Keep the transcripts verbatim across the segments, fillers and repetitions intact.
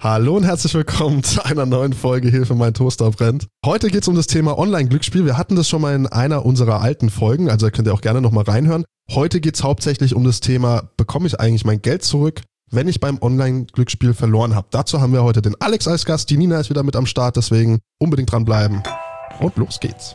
Hallo und herzlich willkommen zu einer neuen Folge Hilfe, mein Toaster brennt. Heute geht es um das Thema Online-Glücksspiel. Wir hatten das schon mal in einer unserer alten Folgen, also da könnt ihr auch gerne nochmal reinhören. Heute geht es hauptsächlich um das Thema, bekomme ich eigentlich mein Geld zurück, wenn ich beim Online-Glücksspiel verloren habe. Dazu haben wir heute den Alex als Gast, die Nina ist wieder mit am Start, deswegen unbedingt dranbleiben. Und los geht's.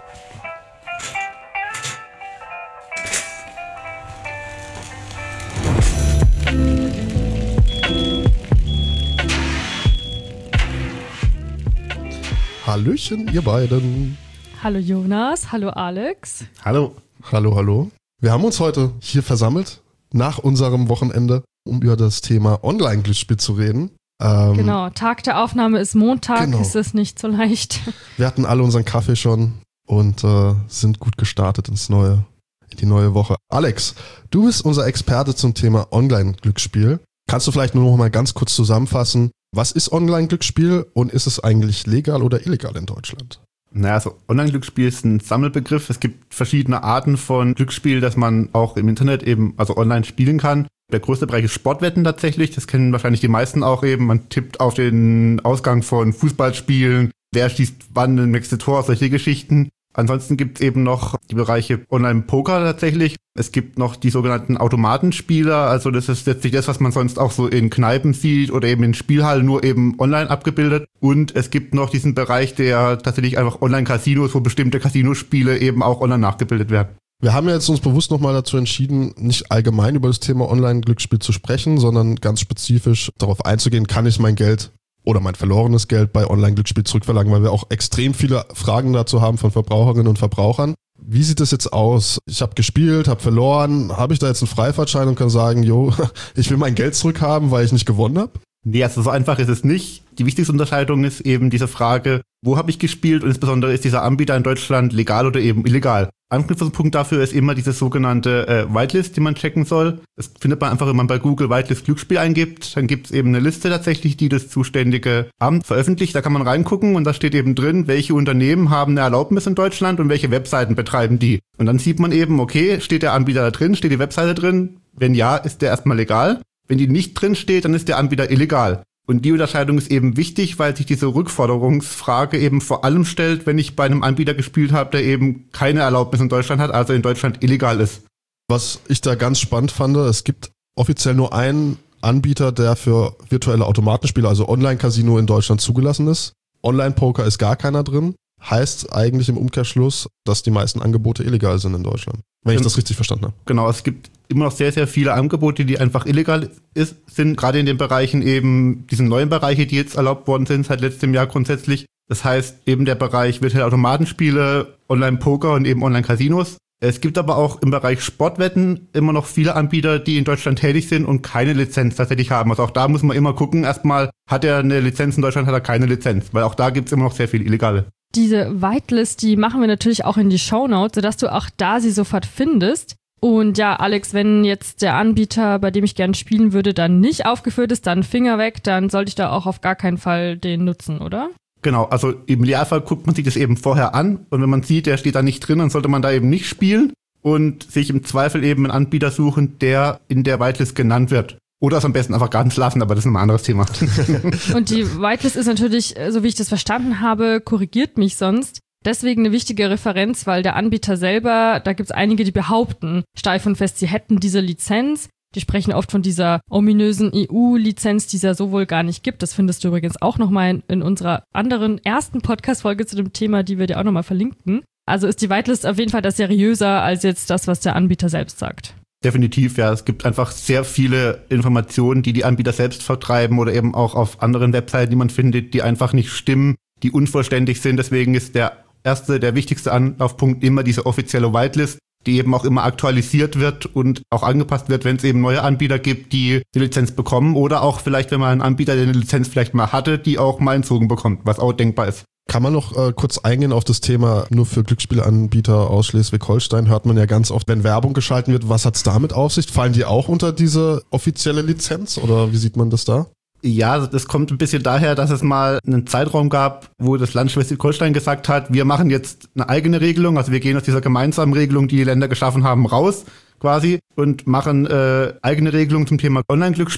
Hallöchen, ihr beiden. Hallo Jonas, hallo Alex. Hallo. Hallo, hallo. Wir haben uns heute hier versammelt, nach unserem Wochenende, um über das Thema Online-Glücksspiel zu reden. Ähm, genau, Tag der Aufnahme ist Montag, genau. Ist es nicht so leicht. Wir hatten alle unseren Kaffee schon und äh, sind gut gestartet ins neue, in die neue Woche. Alex, du bist unser Experte zum Thema Online-Glücksspiel. Kannst du vielleicht nur noch mal ganz kurz zusammenfassen, was ist Online-Glücksspiel und ist es eigentlich legal oder illegal in Deutschland? Naja, also Online-Glücksspiel ist ein Sammelbegriff. Es gibt verschiedene Arten von Glücksspiel, dass man auch im Internet eben, also online spielen kann. Der größte Bereich ist Sportwetten tatsächlich. Das kennen wahrscheinlich die meisten auch eben. Man tippt auf den Ausgang von Fußballspielen, wer schießt wann das nächste Tor, solche Geschichten. Ansonsten gibt es eben noch die Bereiche Online-Poker tatsächlich. Es gibt noch die sogenannten Automatenspieler, also das ist letztlich das, was man sonst auch so in Kneipen sieht oder eben in Spielhallen, nur eben online abgebildet. Und es gibt noch diesen Bereich der tatsächlich einfach Online-Casinos, wo bestimmte Casinospiele eben auch online nachgebildet werden. Wir haben ja jetzt uns bewusst nochmal dazu entschieden, nicht allgemein über das Thema Online-Glücksspiel zu sprechen, sondern ganz spezifisch darauf einzugehen, kann ich mein Geld oder mein verlorenes Geld bei Online-Glücksspiel zurückverlangen, weil wir auch extrem viele Fragen dazu haben von Verbraucherinnen und Verbrauchern. Wie sieht das jetzt aus? Ich habe gespielt, habe verloren, habe ich da jetzt einen Freifahrtschein und kann sagen, jo, ich will mein Geld zurückhaben, weil ich nicht gewonnen habe? Nee, also so einfach ist es nicht. Die wichtigste Unterscheidung ist eben diese Frage, wo habe ich gespielt und insbesondere ist dieser Anbieter in Deutschland legal oder eben illegal. Anknüpfungspunkt dafür ist immer diese sogenannte äh, Whitelist, die man checken soll. Das findet man einfach, wenn man bei Google Whitelist Glücksspiel eingibt. Dann gibt es eben eine Liste tatsächlich, die das zuständige Amt veröffentlicht. Da kann man reingucken und da steht eben drin, welche Unternehmen haben eine Erlaubnis in Deutschland und welche Webseiten betreiben die. Und dann sieht man eben, okay, steht der Anbieter da drin, steht die Webseite drin? Wenn ja, ist der erstmal legal. Wenn die nicht drin steht, dann ist der Anbieter illegal. Und die Unterscheidung ist eben wichtig, weil sich diese Rückforderungsfrage eben vor allem stellt, wenn ich bei einem Anbieter gespielt habe, der eben keine Erlaubnis in Deutschland hat, also in Deutschland illegal ist. Was ich da ganz spannend fand, es gibt offiziell nur einen Anbieter, der für virtuelle Automatenspiele, also Online-Casino in Deutschland zugelassen ist. Online-Poker ist gar keiner drin. Heißt eigentlich im Umkehrschluss, dass die meisten Angebote illegal sind in Deutschland. Wenn ich das richtig verstanden habe. Genau, es gibt immer noch sehr, sehr viele Angebote, die einfach illegal ist, sind, gerade in den Bereichen eben, diesen neuen Bereiche, die jetzt erlaubt worden sind seit letztem Jahr grundsätzlich. Das heißt eben der Bereich virtuelle Automatenspiele, Online-Poker und eben Online-Casinos. Es gibt aber auch im Bereich Sportwetten immer noch viele Anbieter, die in Deutschland tätig sind und keine Lizenz tatsächlich haben. Also auch da muss man immer gucken, erstmal hat er eine Lizenz in Deutschland, hat er keine Lizenz, weil auch da gibt es immer noch sehr viel Illegale. Diese Whitelist, die machen wir natürlich auch in die Shownotes, sodass du auch da sie sofort findest. Und ja, Alex, wenn jetzt der Anbieter, bei dem ich gerne spielen würde, dann nicht aufgeführt ist, dann Finger weg, dann sollte ich da auch auf gar keinen Fall den nutzen, oder? Genau, also im Idealfall guckt man sich das eben vorher an und wenn man sieht, der steht da nicht drin, dann sollte man da eben nicht spielen und sich im Zweifel eben einen Anbieter suchen, der in der Whitelist genannt wird. Oder es am besten einfach ganz lassen, aber das ist ein anderes Thema. Und die Whitelist ist natürlich, so wie ich das verstanden habe, korrigiert mich sonst, deswegen eine wichtige Referenz, weil der Anbieter selber, da gibt es einige, die behaupten steif und fest, sie hätten diese Lizenz. Die sprechen oft von dieser ominösen E U-Lizenz, die es ja so wohl gar nicht gibt. Das findest du übrigens auch nochmal in, in unserer anderen ersten Podcast-Folge zu dem Thema, die wir dir auch nochmal verlinken. Also ist die Whitelist auf jeden Fall das seriöser als jetzt das, was der Anbieter selbst sagt. Definitiv, ja. Es gibt einfach sehr viele Informationen, die die Anbieter selbst vertreiben oder eben auch auf anderen Webseiten, die man findet, die einfach nicht stimmen, die unvollständig sind. Deswegen ist der erste, der wichtigste Anlaufpunkt immer diese offizielle Whitelist, die eben auch immer aktualisiert wird und auch angepasst wird, wenn es eben neue Anbieter gibt, die die Lizenz bekommen oder auch vielleicht, wenn man einen Anbieter, der eine Lizenz vielleicht mal hatte, die auch mal entzogen bekommt, was auch denkbar ist. Kann man noch äh, kurz eingehen auf das Thema, nur für Glücksspielanbieter aus Schleswig-Holstein hört man ja ganz oft, wenn Werbung geschalten wird, was hat's damit auf sich? Fallen die auch unter diese offizielle Lizenz oder wie sieht man das da? Ja, das kommt ein bisschen daher, dass es mal einen Zeitraum gab, wo das Land Schleswig-Holstein gesagt hat, wir machen jetzt eine eigene Regelung, also wir gehen aus dieser gemeinsamen Regelung, die die Länder geschaffen haben, raus quasi und machen äh, eigene Regelungen zum Thema Online-Glücksspiel.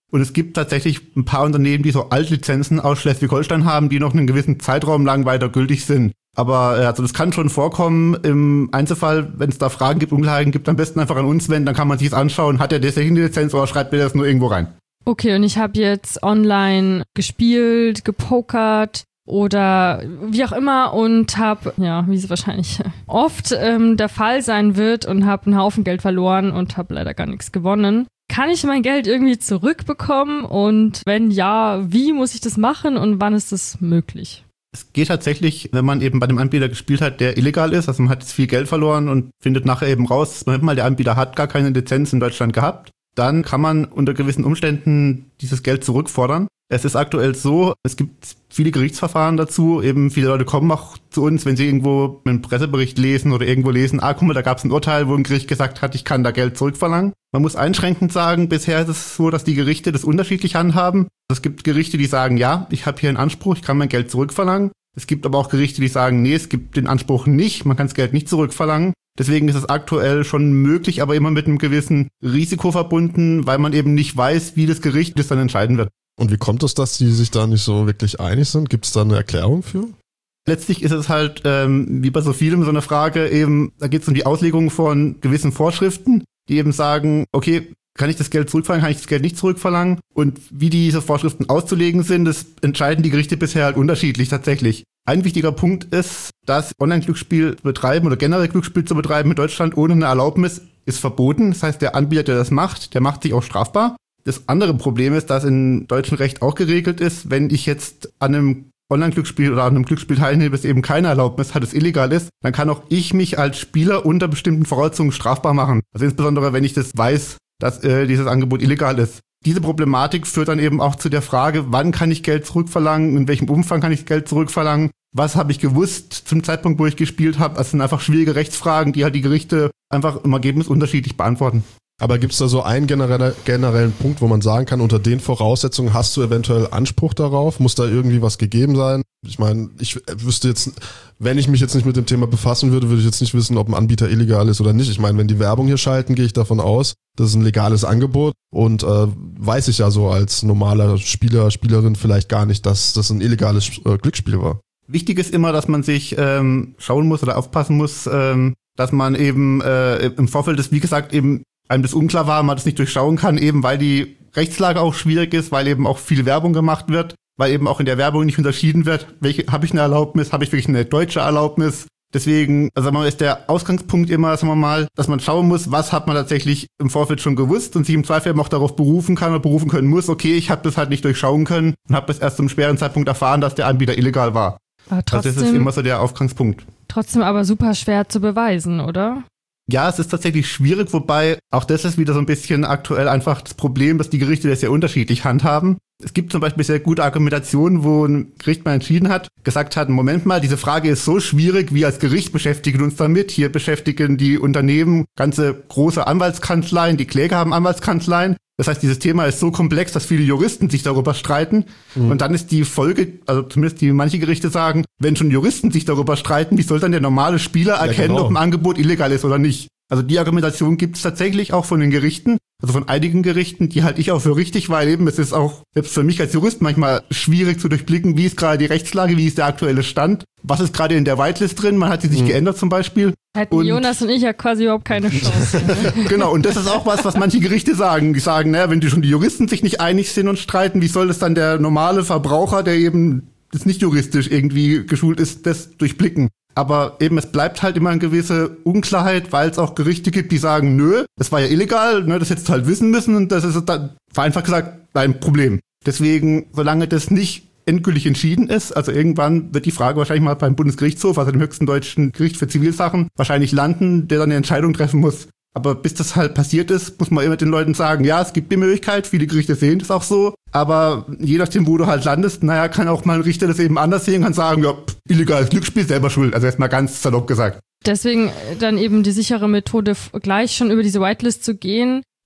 Und es gibt tatsächlich ein paar Unternehmen, die so Altlizenzen aus Schleswig-Holstein haben, die noch einen gewissen Zeitraum lang weiter gültig sind. Aber äh, also das kann schon vorkommen. Im Einzelfall, wenn es da Fragen gibt, Unklarheiten gibt, am besten einfach an uns wenden, dann kann man sich das anschauen. Hat er tatsächlich eine Lizenz oder schreibt mir das nur irgendwo rein? Okay, und ich habe jetzt online gespielt, gepokert oder wie auch immer und habe, ja, wie es wahrscheinlich oft ähm, der Fall sein wird und habe einen Haufen Geld verloren und habe leider gar nichts gewonnen. Kann ich mein Geld irgendwie zurückbekommen und wenn ja, wie muss ich das machen und wann ist das möglich? Es geht tatsächlich, wenn man eben bei dem Anbieter gespielt hat, der illegal ist, also man hat jetzt viel Geld verloren und findet nachher eben raus, Moment mal, der Anbieter hat gar keine Lizenz in Deutschland gehabt, dann kann man unter gewissen Umständen dieses Geld zurückfordern. Es ist aktuell so, es gibt viele Gerichtsverfahren dazu, eben viele Leute kommen auch zu uns, wenn sie irgendwo einen Pressebericht lesen oder irgendwo lesen, ah, guck mal, da gab es ein Urteil, wo ein Gericht gesagt hat, ich kann da Geld zurückverlangen. Man muss einschränkend sagen, bisher ist es so, dass die Gerichte das unterschiedlich handhaben. Es gibt Gerichte, die sagen, ja, ich habe hier einen Anspruch, ich kann mein Geld zurückverlangen. Es gibt aber auch Gerichte, die sagen, nee, es gibt den Anspruch nicht, man kann das Geld nicht zurückverlangen. Deswegen ist es aktuell schon möglich, aber immer mit einem gewissen Risiko verbunden, weil man eben nicht weiß, wie das Gericht das dann entscheiden wird. Und wie kommt es, dass die sich da nicht so wirklich einig sind? Gibt es da eine Erklärung für? Letztlich ist es halt, ähm, wie bei so vielem, so eine Frage eben, da geht es um die Auslegung von gewissen Vorschriften, die eben sagen, okay, kann ich das Geld zurückverlangen, kann ich das Geld nicht zurückverlangen? Und wie diese Vorschriften auszulegen sind, das entscheiden die Gerichte bisher halt unterschiedlich tatsächlich. Ein wichtiger Punkt ist, dass Online-Glücksspiel betreiben oder generell Glücksspiel zu betreiben in Deutschland ohne eine Erlaubnis ist verboten. Das heißt, der Anbieter, der das macht, der macht sich auch strafbar. Das andere Problem ist, dass in deutschem Recht auch geregelt ist, wenn ich jetzt an einem Online-Glücksspiel oder an einem Glücksspiel teilnehme, das eben keine Erlaubnis hat, das illegal ist, dann kann auch ich mich als Spieler unter bestimmten Voraussetzungen strafbar machen. Also insbesondere, wenn ich das weiß, dass äh, dieses Angebot illegal ist. Diese Problematik führt dann eben auch zu der Frage, wann kann ich Geld zurückverlangen, in welchem Umfang kann ich Geld zurückverlangen, was habe ich gewusst zum Zeitpunkt, wo ich gespielt habe. Das sind einfach schwierige Rechtsfragen, die halt die Gerichte einfach im Ergebnis unterschiedlich beantworten. Aber gibt es da so einen generelle, generellen Punkt, wo man sagen kann, unter den Voraussetzungen hast du eventuell Anspruch darauf? Muss da irgendwie was gegeben sein? Ich meine, ich wüsste jetzt, wenn ich mich jetzt nicht mit dem Thema befassen würde, würde ich jetzt nicht wissen, ob ein Anbieter illegal ist oder nicht. Ich meine, wenn die Werbung hier schalten, gehe ich davon aus, das ist ein legales Angebot und äh, weiß ich ja so als normaler Spieler, Spielerin vielleicht gar nicht, dass das ein illegales äh, Glücksspiel war. Wichtig ist immer, dass man sich ähm, schauen muss oder aufpassen muss, ähm, dass man eben äh, im Vorfeld das, wie gesagt, eben einem das unklar war, man das nicht durchschauen kann, eben weil die Rechtslage auch schwierig ist, weil eben auch viel Werbung gemacht wird, weil eben auch in der Werbung nicht unterschieden wird, welche habe ich eine Erlaubnis, habe ich wirklich eine deutsche Erlaubnis. Deswegen, also sagen wir mal, ist der Ausgangspunkt immer, sagen wir mal, dass man schauen muss, was hat man tatsächlich im Vorfeld schon gewusst und sich im Zweifel eben auch darauf berufen kann oder berufen können muss, okay, ich habe das halt nicht durchschauen können und habe das erst zum schweren Zeitpunkt erfahren, dass der Anbieter illegal war. Aber trotzdem, das ist immer so der Ausgangspunkt. Trotzdem aber super schwer zu beweisen, oder? Ja, es ist tatsächlich schwierig, wobei auch das ist wieder so ein bisschen aktuell einfach das Problem, dass die Gerichte das sehr unterschiedlich handhaben. Es gibt zum Beispiel sehr gute Argumentationen, wo ein Gericht mal entschieden hat, gesagt hat, Moment mal, diese Frage ist so schwierig, wir als Gericht beschäftigen uns damit. Hier beschäftigen die Unternehmen ganze große Anwaltskanzleien, die Kläger haben Anwaltskanzleien. Das heißt, dieses Thema ist so komplex, dass viele Juristen sich darüber streiten. Mhm. Und dann ist die Folge, also zumindest die manche Gerichte sagen, wenn schon Juristen sich darüber streiten, wie soll dann der normale Spieler erkennen, ja, genau, ob ein Angebot illegal ist oder nicht? Also die Argumentation gibt es tatsächlich auch von den Gerichten, also von einigen Gerichten, die halte ich auch für richtig, weil eben es ist auch selbst für mich als Jurist manchmal schwierig zu durchblicken, wie ist gerade die Rechtslage, wie ist der aktuelle Stand, was ist gerade in der Whitelist drin, man hat sie sich mhm. geändert zum Beispiel. Hätten und Jonas und ich ja quasi überhaupt keine Chance. Genau, und das ist auch was, was manche Gerichte sagen. Die sagen, naja, wenn die schon die Juristen sich nicht einig sind und streiten, wie soll das dann der normale Verbraucher, der eben das nicht juristisch irgendwie geschult ist, das durchblicken? Aber eben, es bleibt halt immer eine gewisse Unklarheit, weil es auch Gerichte gibt, die sagen, nö, das war ja illegal, ne, das hättest du halt wissen müssen und das ist dann einfach gesagt ein Problem. Deswegen, solange das nicht endgültig entschieden ist, also irgendwann wird die Frage wahrscheinlich mal beim Bundesgerichtshof, also dem höchsten deutschen Gericht für Zivilsachen, wahrscheinlich landen, der dann eine Entscheidung treffen muss. Aber bis das halt passiert ist, muss man immer den Leuten sagen, ja, es gibt die Möglichkeit, viele Gerichte sehen das auch so, aber je nachdem, wo du halt landest, naja, kann auch mal ein Richter das eben anders sehen, kann sagen, ja, pff, illegales Glücksspiel, selber schuld, also erstmal ganz salopp gesagt. Deswegen dann eben die sichere Methode, gleich schon über diese Whitelist zu gehen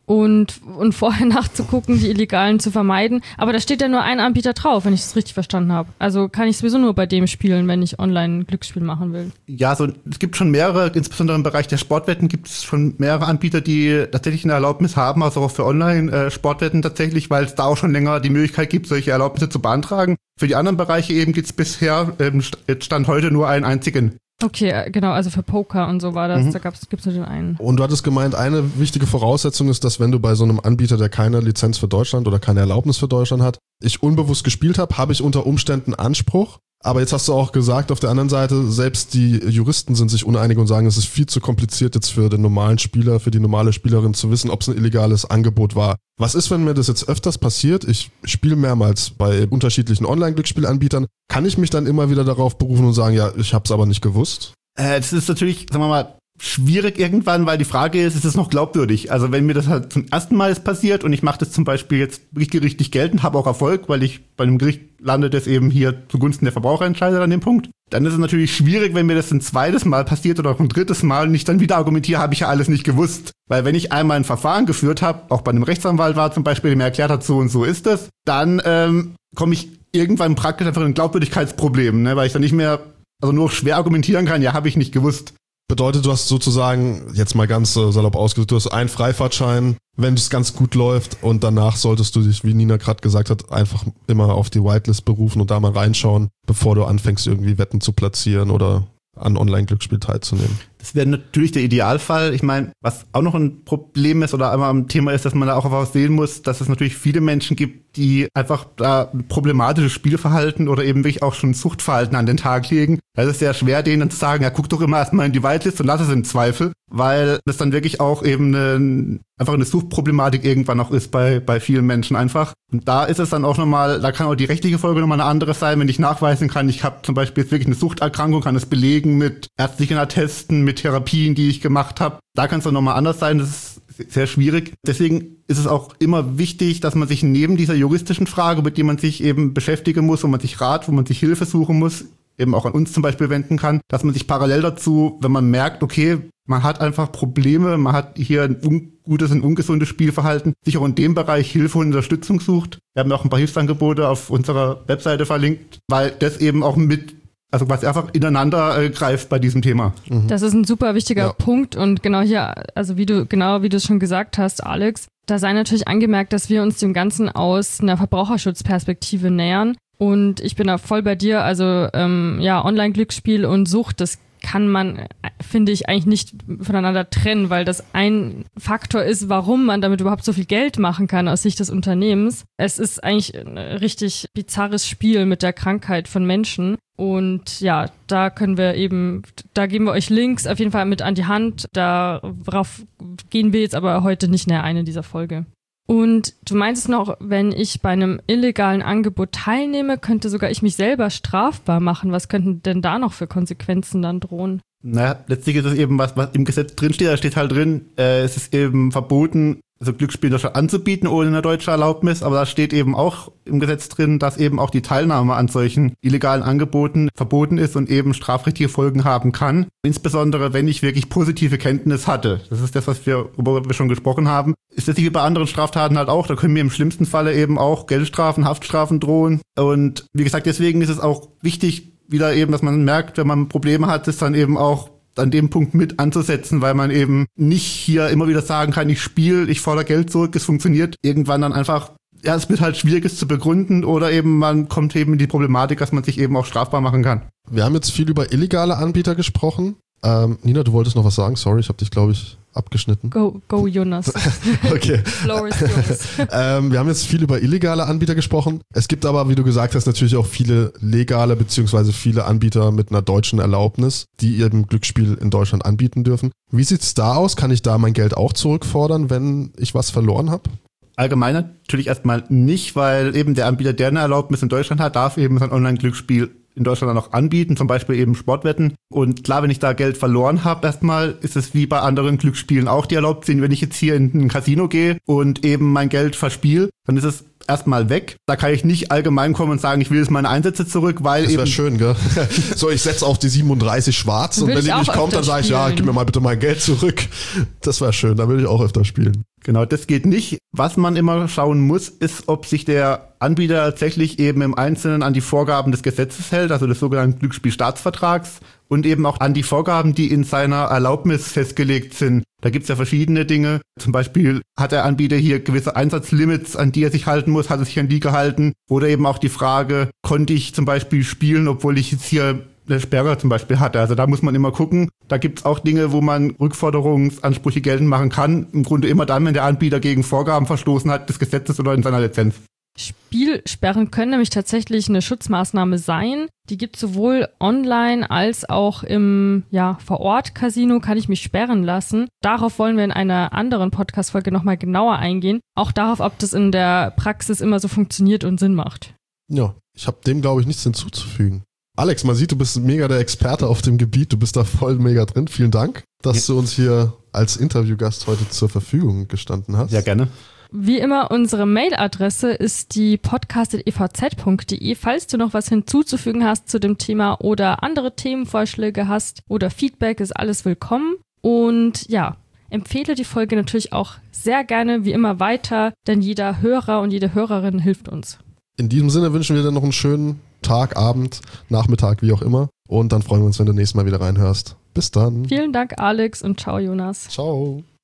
und, und vorher nachzugucken, die Illegalen zu vermeiden. Aber da steht ja nur ein Anbieter drauf, wenn ich das richtig verstanden habe. Also kann ich sowieso nur bei dem spielen, wenn ich online ein Glücksspiel machen will. Ja, so, es gibt schon mehrere, insbesondere im Bereich der Sportwetten gibt es schon mehrere Anbieter, die tatsächlich eine Erlaubnis haben, also auch für Online-Sportwetten tatsächlich, weil es da auch schon länger die Möglichkeit gibt, solche Erlaubnisse zu beantragen. Für die anderen Bereiche eben gibt es bisher, ähm, Stand heute, nur einen einzigen. Okay, genau, also für Poker und so war das, mhm. da gibt es nur den einen. Und du hattest gemeint, eine wichtige Voraussetzung ist, dass wenn du bei so einem Anbieter, der keine Lizenz für Deutschland oder keine Erlaubnis für Deutschland hat, ich unbewusst gespielt habe, habe ich unter Umständen Anspruch. Aber jetzt hast du auch gesagt, auf der anderen Seite, selbst die Juristen sind sich uneinig und sagen, es ist viel zu kompliziert jetzt für den normalen Spieler, für die normale Spielerin zu wissen, ob es ein illegales Angebot war. Was ist, wenn mir das jetzt öfters passiert? Ich spiele mehrmals bei unterschiedlichen Online-Glücksspielanbietern. Kann ich mich dann immer wieder darauf berufen und sagen, ja, ich habe es aber nicht gewusst? Äh, das ist natürlich, sagen wir mal, schwierig irgendwann, weil die Frage ist, ist es noch glaubwürdig? Also wenn mir das halt zum ersten Mal ist passiert und ich mache das zum Beispiel jetzt gerichtlich geltend, habe auch Erfolg, weil ich bei einem Gericht lande, das eben hier zugunsten der Verbraucher entscheidet an dem Punkt, dann ist es natürlich schwierig, wenn mir das ein zweites Mal passiert oder auch ein drittes Mal und ich dann wieder argumentiere, habe ich ja alles nicht gewusst. Weil wenn ich einmal ein Verfahren geführt habe, auch bei einem Rechtsanwalt war zum Beispiel, der mir erklärt hat, so und so ist es, dann ähm, komme ich irgendwann praktisch einfach in ein Glaubwürdigkeitsproblem, ne? Weil ich dann nicht mehr, also nur schwer argumentieren kann, ja, habe ich nicht gewusst. Bedeutet, du hast sozusagen, jetzt mal ganz äh, salopp ausgedrückt, du hast einen Freifahrtschein, wenn es ganz gut läuft und danach solltest du dich, wie Nina gerade gesagt hat, einfach immer auf die Whitelist berufen und da mal reinschauen, bevor du anfängst, irgendwie Wetten zu platzieren oder an Online-Glücksspiel teilzunehmen. Das wäre natürlich der Idealfall. Ich meine, was auch noch ein Problem ist oder einmal ein Thema ist, dass man da auch einfach sehen muss, dass es natürlich viele Menschen gibt, die einfach da ein problematisches Spielverhalten oder eben wirklich auch schon Suchtverhalten an den Tag legen. Da ist es sehr schwer, denen dann zu sagen, ja, guck doch immer erstmal in die Whitelist und lass es im Zweifel, weil das dann wirklich auch eben eine, einfach eine Suchtproblematik irgendwann auch ist bei, bei vielen Menschen einfach. Und da ist es dann auch nochmal, da kann auch die rechtliche Folge nochmal eine andere sein, wenn ich nachweisen kann, ich habe zum Beispiel jetzt wirklich eine Suchterkrankung, kann es belegen mit ärztlichen Attesten, mit Therapien, die ich gemacht habe. Da kann es dann nochmal anders sein, das ist sehr schwierig. Deswegen ist es auch immer wichtig, dass man sich neben dieser juristischen Frage, mit der man sich eben beschäftigen muss, wo man sich Rat, wo man sich Hilfe suchen muss, eben auch an uns zum Beispiel wenden kann, dass man sich parallel dazu, wenn man merkt, okay, man hat einfach Probleme, man hat hier ein ungutes, ein ungesundes Spielverhalten, sich auch in dem Bereich Hilfe und Unterstützung sucht. Wir haben auch ein paar Hilfsangebote auf unserer Webseite verlinkt, weil das eben auch mit Also was einfach ineinander äh, greift bei diesem Thema. Mhm. Das ist ein super wichtiger ja. Punkt und genau hier, also wie du genau wie du es schon gesagt hast, Alex, da sei natürlich angemerkt, dass wir uns dem Ganzen aus einer Verbraucherschutzperspektive nähern und ich bin da voll bei dir, also ähm, ja, Online-Glücksspiel und Sucht, das kann man, finde ich, eigentlich nicht voneinander trennen, weil das ein Faktor ist, warum man damit überhaupt so viel Geld machen kann aus Sicht des Unternehmens. Es ist eigentlich ein richtig bizarres Spiel mit der Krankheit von Menschen. Und ja, da können wir eben, da geben wir euch Links auf jeden Fall mit an die Hand. Darauf gehen wir jetzt aber heute nicht näher ein in dieser Folge. Und du meinst noch, wenn ich bei einem illegalen Angebot teilnehme, könnte sogar ich mich selber strafbar machen. Was könnten denn da noch für Konsequenzen dann drohen? Naja, letztlich ist es eben, was, was im Gesetz drinsteht, da steht halt drin, äh, es ist eben verboten, also Glücksspiel in Deutschland anzubieten ohne eine deutsche Erlaubnis, aber da steht eben auch im Gesetz drin, dass eben auch die Teilnahme an solchen illegalen Angeboten verboten ist und eben strafrechtliche Folgen haben kann. Insbesondere, wenn ich wirklich positive Kenntnis hatte. Das ist das, was wir, worüber wir schon gesprochen haben. Ist das wie bei anderen Straftaten halt auch, da können mir im schlimmsten Falle eben auch Geldstrafen, Haftstrafen drohen. Und wie gesagt, deswegen ist es auch wichtig, wieder eben, dass man merkt, wenn man Probleme hat, ist dann eben auch an dem Punkt mit anzusetzen, weil man eben nicht hier immer wieder sagen kann, ich spiele, ich fordere Geld zurück, es funktioniert. Irgendwann dann einfach, ja, es wird halt schwierig, es zu begründen oder eben man kommt eben in die Problematik, dass man sich eben auch strafbar machen kann. Wir haben jetzt viel über illegale Anbieter gesprochen. Ähm, Nina, du wolltest noch was sagen? Sorry, ich habe dich, glaube ich, abgeschnitten. Go, go Jonas. Okay. Floor is yours. ähm, wir haben jetzt viel über illegale Anbieter gesprochen. Es gibt aber, wie du gesagt hast, natürlich auch viele legale beziehungsweise viele Anbieter mit einer deutschen Erlaubnis, die eben Glücksspiel in Deutschland anbieten dürfen. Wie sieht's da aus? Kann ich da mein Geld auch zurückfordern, wenn ich was verloren habe? Allgemein natürlich erstmal nicht, weil eben der Anbieter, der eine Erlaubnis in Deutschland hat, darf eben sein Online-Glücksspiel in Deutschland auch anbieten, zum Beispiel eben Sportwetten. Und klar, wenn ich da Geld verloren habe, erstmal ist es wie bei anderen Glücksspielen auch, die erlaubt sind. Wenn ich jetzt hier in ein Casino gehe und eben mein Geld verspiele, dann ist es erstmal weg. Da kann ich nicht allgemein kommen und sagen, ich will jetzt meine Einsätze zurück, weil das eben... Das wäre schön, gell? So, ich setze auf die siebenunddreißig schwarz und wenn die nicht kommt, dann sage ich, ja, gib mir mal bitte mein Geld zurück. Das wäre schön, da will ich auch öfter spielen. Genau, das geht nicht. Was man immer schauen muss, ist, ob sich der Anbieter tatsächlich eben im Einzelnen an die Vorgaben des Gesetzes hält, also des sogenannten Glücksspielstaatsvertrags und eben auch an die Vorgaben, die in seiner Erlaubnis festgelegt sind. Da gibt's ja verschiedene Dinge. Zum Beispiel hat der Anbieter hier gewisse Einsatzlimits, an die er sich halten muss, hat er sich an die gehalten. Oder eben auch die Frage, konnte ich zum Beispiel spielen, obwohl ich jetzt hier eine Sperre zum Beispiel hatte. Also da muss man immer gucken. Da gibt's auch Dinge, wo man Rückforderungsansprüche geltend machen kann. Im Grunde immer dann, wenn der Anbieter gegen Vorgaben verstoßen hat des Gesetzes oder in seiner Lizenz. Spielsperren können nämlich tatsächlich eine Schutzmaßnahme sein. Die gibt es sowohl online als auch im ja, Vor-Ort-Casino, kann ich mich sperren lassen. Darauf wollen wir in einer anderen Podcast-Folge nochmal genauer eingehen. Auch darauf, ob das in der Praxis immer so funktioniert und Sinn macht. Ja, ich habe dem, glaube ich, nichts hinzuzufügen. Alex, man sieht, du bist mega der Experte auf dem Gebiet. Du bist da voll mega drin. Vielen Dank, dass ja. du uns hier als Interviewgast heute zur Verfügung gestanden hast. Ja, gerne. Wie immer, unsere Mailadresse ist die podcast at e v z punkt d e. Falls du noch was hinzuzufügen hast zu dem Thema oder andere Themenvorschläge hast oder Feedback, ist alles willkommen. Und ja, empfehle die Folge natürlich auch sehr gerne wie immer weiter, denn jeder Hörer und jede Hörerin hilft uns. In diesem Sinne wünschen wir dir noch einen schönen Tag, Abend, Nachmittag, wie auch immer. Und dann freuen wir uns, wenn du nächstes Mal wieder reinhörst. Bis dann. Vielen Dank, Alex, und ciao, Jonas. Ciao.